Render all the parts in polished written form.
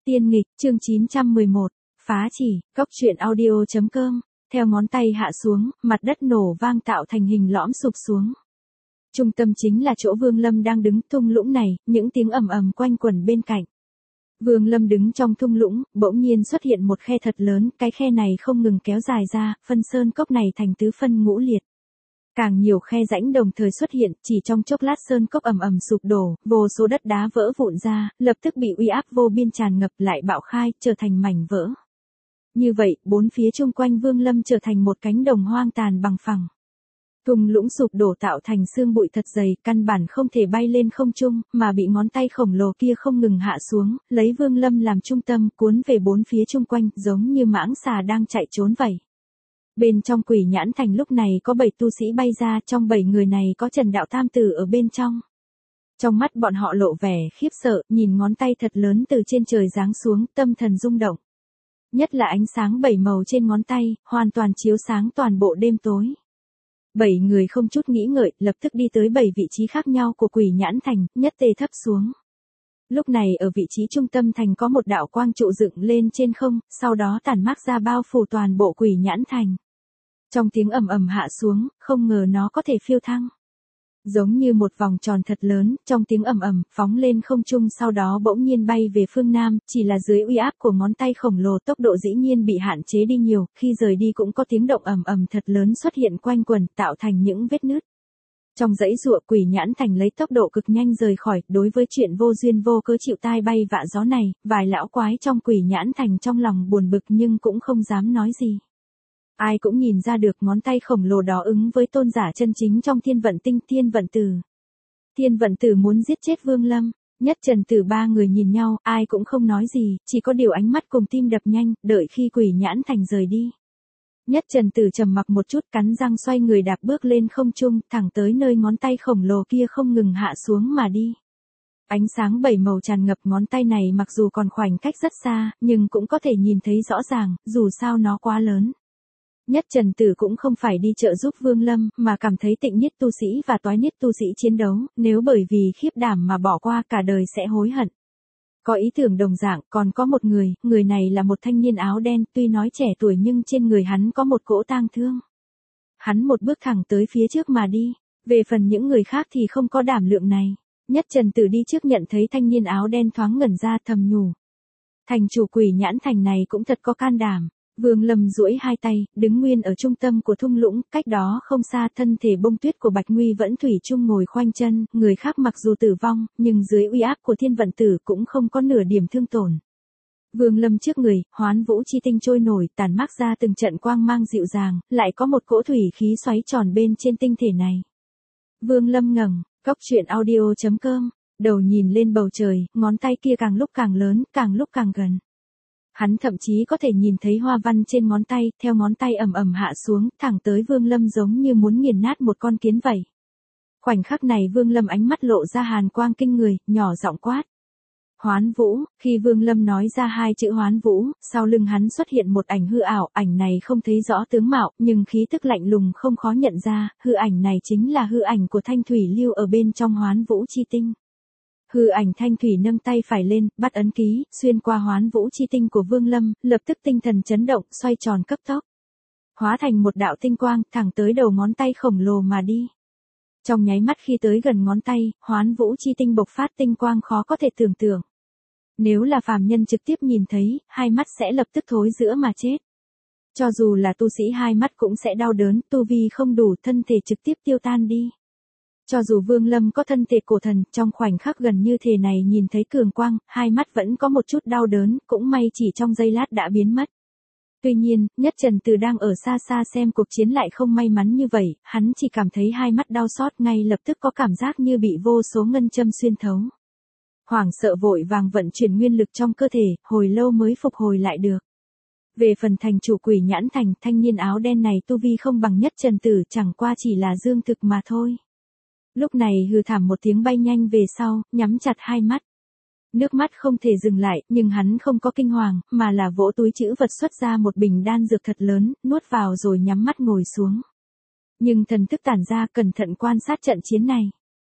Tiên nghịch, chương 911, phá chỉ, cốc truyện audio.com, theo ngón tay hạ xuống, mặt đất nổ vang tạo thành hình lõm sụp xuống. Trung tâm chính là chỗ Vương Lâm đang đứng, thung lũng này, những tiếng ầm ầm quanh quẩn bên cạnh. Vương Lâm đứng trong thung lũng, bỗng nhiên xuất hiện một khe thật lớn, cái khe này không ngừng kéo dài ra, phân sơn cốc này thành tứ phân ngũ liệt. Càng nhiều khe rãnh đồng thời xuất hiện, chỉ trong chốc lát sơn cốc ầm ầm sụp đổ, vô số đất đá vỡ vụn ra, lập tức bị uy áp vô biên tràn ngập lại bạo khai, trở thành mảnh vỡ. Như vậy, bốn phía chung quanh Vương Lâm trở thành một cánh đồng hoang tàn bằng phẳng. Thung lũng sụp đổ tạo thành sương bụi thật dày, căn bản không thể bay lên không trung, mà bị ngón tay khổng lồ kia không ngừng hạ xuống, lấy Vương Lâm làm trung tâm, cuốn về bốn phía chung quanh, giống như mãng xà đang chạy trốn vậy. Bên trong Quỷ Nhãn Thành lúc này có 7 tu sĩ bay ra, trong 7 người này có Trần Đạo Tam Tử ở bên trong. Trong mắt bọn họ lộ vẻ khiếp sợ, nhìn ngón tay thật lớn từ trên trời giáng xuống, tâm thần rung động. Nhất là ánh sáng 7 màu trên ngón tay, hoàn toàn chiếu sáng toàn bộ đêm tối. 7 người không chút nghĩ ngợi, lập tức đi tới 7 vị trí khác nhau của Quỷ Nhãn Thành, nhất tề thấp xuống. Lúc này ở vị trí trung tâm thành có một đạo quang trụ dựng lên trên không, sau đó tản mát ra bao phủ toàn bộ Quỷ Nhãn Thành. Trong tiếng ầm ầm hạ xuống, không ngờ nó có thể phiêu thăng. Giống như một vòng tròn thật lớn, trong tiếng ầm ầm, phóng lên không trung sau đó bỗng nhiên bay về phương Nam, chỉ là dưới uy áp của ngón tay khổng lồ tốc độ dĩ nhiên bị hạn chế đi nhiều, khi rời đi cũng có tiếng động ầm ầm thật lớn xuất hiện quanh quần, tạo thành những vết nứt. Trong dãy dụa Quỷ Nhãn Thành lấy tốc độ cực nhanh rời khỏi, đối với chuyện vô duyên vô cớ chịu tai bay vạ gió này, vài lão quái trong Quỷ Nhãn Thành trong lòng buồn bực nhưng cũng không dám nói gì. Ai cũng nhìn ra được ngón tay khổng lồ đó ứng với tôn giả chân chính trong Thiên Vận Tinh, Thiên Vận Tử. Thiên Vận Tử muốn giết chết Vương Lâm, Nhất Trần Tử ba người nhìn nhau, ai cũng không nói gì, chỉ có điều ánh mắt cùng tim đập nhanh, đợi khi Quỷ Nhãn Thành rời đi. Nhất Trần Tử trầm mặc một chút, cắn răng xoay người đạp bước lên không trung, thẳng tới nơi ngón tay khổng lồ kia không ngừng hạ xuống mà đi. Ánh sáng 7 màu tràn ngập ngón tay này mặc dù còn khoảnh cách rất xa, nhưng cũng có thể nhìn thấy rõ ràng, dù sao nó quá lớn. Nhất Trần Tử cũng không phải đi trợ giúp Vương Lâm, mà cảm thấy Tịnh Niết tu sĩ và Toái Niết tu sĩ chiến đấu, nếu bởi vì khiếp đảm mà bỏ qua cả đời sẽ hối hận. Có ý tưởng đồng dạng, còn có một người này là một thanh niên áo đen, tuy nói trẻ tuổi nhưng trên người hắn có một cỗ tang thương. Hắn một bước thẳng tới phía trước mà đi, về phần những người khác thì không có đảm lượng này. Nhất Trần Tử đi trước nhận thấy thanh niên áo đen thoáng ngẩn ra thầm nhủ. Thành chủ Quỷ Nhãn Thành này cũng thật có can đảm. Vương Lâm duỗi hai tay, đứng nguyên ở trung tâm của thung lũng, cách đó không xa thân thể bông tuyết của Bạch Nguy vẫn thủy chung ngồi khoanh chân, người khác mặc dù tử vong, nhưng dưới uy áp của Thiên Vận Tử cũng không có nửa điểm thương tổn. Vương Lâm trước người, Hoán Vũ chi tinh trôi nổi, tản mát ra từng trận quang mang dịu dàng, lại có một cỗ thủy khí xoáy tròn bên trên tinh thể này. Vương Lâm ngẩng, cốc truyện audio.com, đầu nhìn lên bầu trời, ngón tay kia càng lúc càng lớn, càng lúc càng gần. Hắn thậm chí có thể nhìn thấy hoa văn trên ngón tay, theo ngón tay ầm ầm hạ xuống, thẳng tới Vương Lâm giống như muốn nghiền nát một con kiến vậy. Khoảnh khắc này Vương Lâm ánh mắt lộ ra hàn quang kinh người, nhỏ giọng quát. Hoán Vũ, khi Vương Lâm nói ra hai chữ Hoán Vũ, sau lưng hắn xuất hiện một ảnh hư ảo, ảnh này không thấy rõ tướng mạo, nhưng khí tức lạnh lùng không khó nhận ra, hư ảnh này chính là hư ảnh của Thanh Thủy Lưu ở bên trong Hoán Vũ chi tinh. Hư ảnh Thanh Thủy nâng tay phải lên, bắt ấn ký, xuyên qua Hoán Vũ chi tinh của Vương Lâm, lập tức tinh thần chấn động, xoay tròn cấp tốc. Hóa thành một đạo tinh quang, thẳng tới đầu ngón tay khổng lồ mà đi. Trong nháy mắt khi tới gần ngón tay, Hoán Vũ chi tinh bộc phát tinh quang khó có thể tưởng tượng. Nếu là phàm nhân trực tiếp nhìn thấy, hai mắt sẽ lập tức thối rữa mà chết. Cho dù là tu sĩ hai mắt cũng sẽ đau đớn, tu vi không đủ, thân thể trực tiếp tiêu tan đi. Cho dù Vương Lâm có thân thể cổ thần, trong khoảnh khắc gần như thế này nhìn thấy cường quang, hai mắt vẫn có một chút đau đớn, cũng may chỉ trong giây lát đã biến mất. Tuy nhiên, Nhất Trần Tử đang ở xa xa xem cuộc chiến lại không may mắn như vậy, hắn chỉ cảm thấy hai mắt đau xót ngay lập tức có cảm giác như bị vô số ngân châm xuyên thấu. Hoảng sợ vội vàng vận chuyển nguyên lực trong cơ thể, hồi lâu mới phục hồi lại được. Về phần thành chủ Quỷ Nhãn Thành, thanh niên áo đen này tu vi không bằng Nhất Trần Tử, chẳng qua chỉ là dương thực mà thôi. Lúc này hừ thảm một tiếng bay nhanh về sau, nhắm chặt hai mắt. Nước mắt không thể dừng lại, nhưng hắn không có kinh hoàng, mà là vỗ túi trữ vật xuất ra một bình đan dược thật lớn, nuốt vào rồi nhắm mắt ngồi xuống. Nhưng thần thức tản ra cẩn thận quan sát trận chiến này.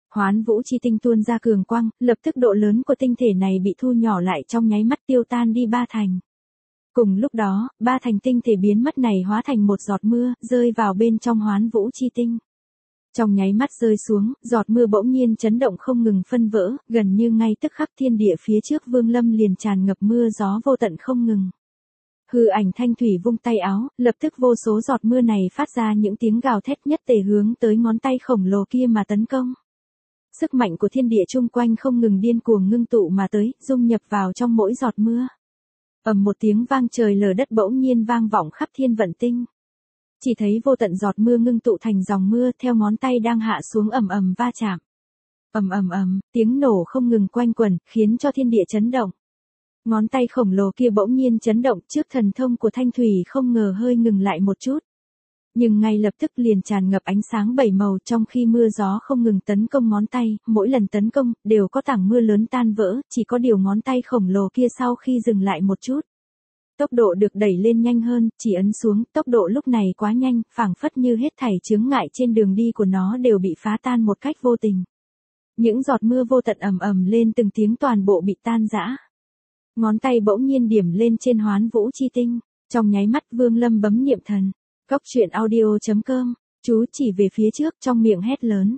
Hoán vũ chi tinh tuôn ra cường quang, lập tức độ lớn của tinh thể này bị thu nhỏ lại trong nháy mắt tiêu tan đi 3/10. Cùng lúc đó, 3/10 tinh thể biến mất này hóa thành một giọt mưa, rơi vào bên trong hoán vũ chi tinh. Trong nháy mắt rơi xuống, giọt mưa bỗng nhiên chấn động không ngừng phân vỡ, gần như ngay tức khắc thiên địa phía trước Vương Lâm liền tràn ngập mưa gió vô tận không ngừng. Hư ảnh Thanh Thủy vung tay áo, lập tức vô số giọt mưa này phát ra những tiếng gào thét nhất tề hướng tới ngón tay khổng lồ kia mà tấn công. Sức mạnh của thiên địa chung quanh không ngừng điên cuồng ngưng tụ mà tới, dung nhập vào trong mỗi giọt mưa. Ầm một tiếng vang trời lở đất bỗng nhiên vang vọng khắp thiên vận tinh. Chỉ thấy vô tận giọt mưa ngưng tụ thành dòng mưa theo ngón tay đang hạ xuống ầm ầm va chạm. Ầm ầm ầm, tiếng nổ không ngừng quanh quẩn, khiến cho thiên địa chấn động. Ngón tay khổng lồ kia bỗng nhiên chấn động trước thần thông của Thanh Thủy không ngờ hơi ngừng lại một chút. Nhưng ngay lập tức liền tràn ngập ánh sáng bảy màu trong khi mưa gió không ngừng tấn công ngón tay, mỗi lần tấn công, đều có tảng mưa lớn tan vỡ, chỉ có điều ngón tay khổng lồ kia sau khi dừng lại một chút. Tốc độ được đẩy lên nhanh hơn, chỉ ấn xuống, tốc độ lúc này quá nhanh, phảng phất như hết thảy chướng ngại trên đường đi của nó đều bị phá tan một cách vô tình. Những giọt mưa vô tận ầm ầm lên từng tiếng toàn bộ bị tan rã. Ngón tay bỗng nhiên điểm lên trên hoán vũ chi tinh, trong nháy mắt Vương Lâm bấm niệm thần. Cốc truyện audio.com, chú chỉ về phía trước trong miệng hét lớn.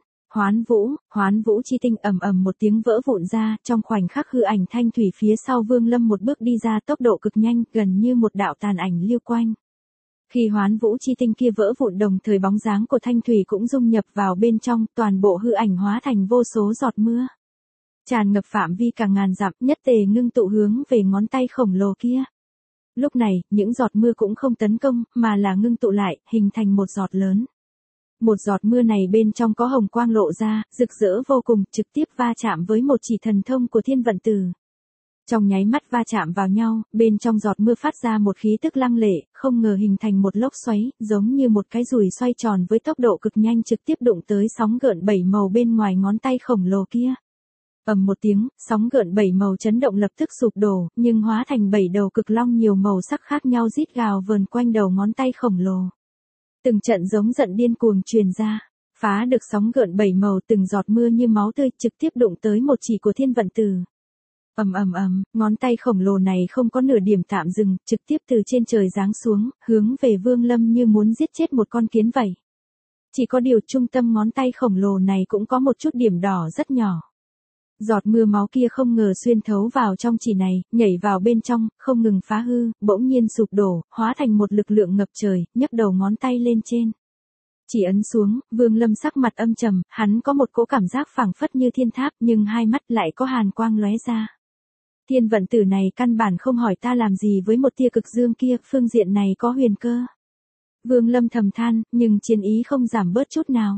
Hoán vũ chi tinh ầm ầm một tiếng vỡ vụn ra, trong khoảnh khắc hư ảnh Thanh Thủy phía sau Vương Lâm một bước đi ra tốc độ cực nhanh, gần như một đạo tàn ảnh liêu quanh. Khi hoán vũ chi tinh kia vỡ vụn đồng thời bóng dáng của Thanh Thủy cũng dung nhập vào bên trong, toàn bộ hư ảnh hóa thành vô số giọt mưa. Tràn ngập phạm vi cả ngàn dặm, nhất tề ngưng tụ hướng về ngón tay khổng lồ kia. Lúc này, những giọt mưa cũng không tấn công, mà là ngưng tụ lại, hình thành một giọt lớn. Một giọt mưa này bên trong có hồng quang lộ ra, rực rỡ vô cùng, trực tiếp va chạm với một chỉ thần thông của thiên vận tử. Trong nháy mắt va chạm vào nhau, bên trong giọt mưa phát ra một khí tức lăng lệ, không ngờ hình thành một lốc xoáy, giống như một cái dùi xoay tròn với tốc độ cực nhanh trực tiếp đụng tới sóng gợn bảy màu bên ngoài ngón tay khổng lồ kia. Ầm một tiếng, sóng gợn bảy màu chấn động lập tức sụp đổ, nhưng hóa thành 7 đầu cực long nhiều màu sắc khác nhau rít gào vờn quanh đầu ngón tay khổng lồ. Từng trận giống giận điên cuồng truyền ra, phá được sóng gợn bảy màu từng giọt mưa như máu tươi trực tiếp đụng tới một chỉ của thiên vận tử. Ầm ầm ầm, ngón tay khổng lồ này không có nửa điểm tạm dừng, trực tiếp từ trên trời giáng xuống, hướng về Vương Lâm như muốn giết chết một con kiến vậy. Chỉ có điều trung tâm ngón tay khổng lồ này cũng có một chút điểm đỏ rất nhỏ. Giọt mưa máu kia không ngờ xuyên thấu vào trong chỉ này, nhảy vào bên trong, không ngừng phá hư, bỗng nhiên sụp đổ, hóa thành một lực lượng ngập trời, nhấc đầu ngón tay lên trên. Chỉ ấn xuống, Vương Lâm sắc mặt âm trầm, hắn có một cỗ cảm giác phảng phất như thiên tháp nhưng hai mắt lại có hàn quang lóe ra. Thiên vận tử này căn bản không hỏi ta làm gì với một tia cực dương kia, phương diện này có huyền cơ. Vương Lâm thầm than, nhưng chiến ý không giảm bớt chút nào.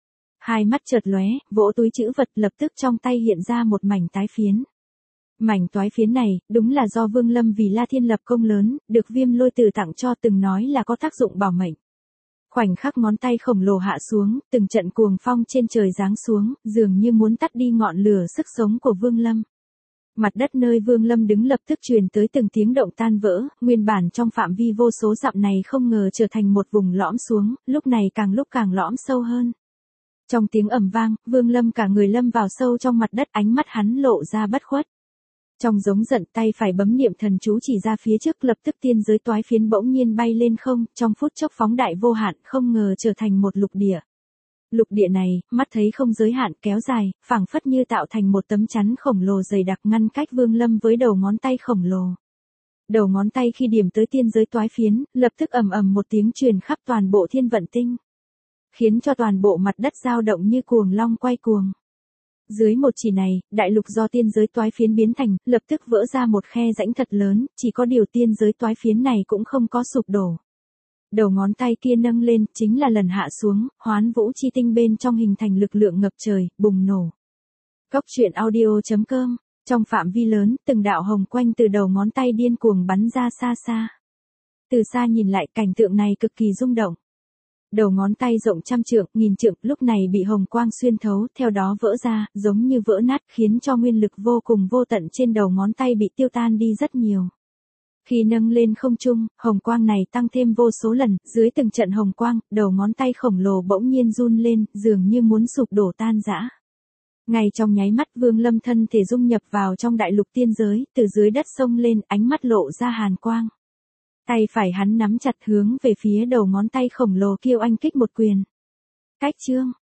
Hai mắt chợt lóe, vỗ túi trữ vật lập tức trong tay hiện ra một mảnh tái phiến. Mảnh toái phiến này, đúng là do Vương Lâm vì La Thiên lập công lớn, được Viêm Lôi Tử tặng cho từng nói là có tác dụng bảo mệnh. Khoảnh khắc ngón tay khổng lồ hạ xuống, từng trận cuồng phong trên trời giáng xuống, dường như muốn tắt đi ngọn lửa sức sống của Vương Lâm. Mặt đất nơi Vương Lâm đứng lập tức truyền tới từng tiếng động tan vỡ, nguyên bản trong phạm vi vô số dặm này không ngờ trở thành một vùng lõm xuống, lúc này lúc càng lõm sâu hơn. Trong tiếng ầm vang, Vương Lâm cả người lâm vào sâu trong mặt đất, ánh mắt hắn lộ ra bất khuất. Trong giống giận tay phải bấm niệm thần chú chỉ ra phía trước, lập tức tiên giới toái phiến bỗng nhiên bay lên không, trong phút chốc phóng đại vô hạn, không ngờ trở thành một lục địa. Lục địa này, mắt thấy không giới hạn kéo dài, phảng phất như tạo thành một tấm chắn khổng lồ dày đặc ngăn cách Vương Lâm với đầu ngón tay khổng lồ. Đầu ngón tay khi điểm tới tiên giới toái phiến, lập tức ầm ầm một tiếng truyền khắp toàn bộ thiên vận tinh. Khiến cho toàn bộ mặt đất dao động như cuồng long quay cuồng. Dưới một chỉ này, đại lục do tiên giới toái phiến biến thành, lập tức vỡ ra một khe rãnh thật lớn, chỉ có điều tiên giới toái phiến này cũng không có sụp đổ. Đầu ngón tay kia nâng lên, chính là lần hạ xuống, hoán vũ chi tinh bên trong hình thành lực lượng ngập trời, bùng nổ. Cốc truyện audio.com, trong phạm vi lớn, từng đạo hồng quanh từ đầu ngón tay điên cuồng bắn ra xa xa. Từ xa nhìn lại cảnh tượng này cực kỳ rung động. Đầu ngón tay rộng trăm trượng, nghìn trượng, lúc này bị hồng quang xuyên thấu, theo đó vỡ ra, giống như vỡ nát, khiến cho nguyên lực vô cùng vô tận trên đầu ngón tay bị tiêu tan đi rất nhiều. Khi nâng lên không trung, hồng quang này tăng thêm vô số lần, dưới từng trận hồng quang, đầu ngón tay khổng lồ bỗng nhiên run lên, dường như muốn sụp đổ tan rã. Ngay trong nháy mắt Vương Lâm thân thể dung nhập vào trong đại lục tiên giới, từ dưới đất sông lên, ánh mắt lộ ra hàn quang. Tay phải hắn nắm chặt hướng về phía đầu ngón tay khổng lồ kiêu anh kích một quyền. Cách chương.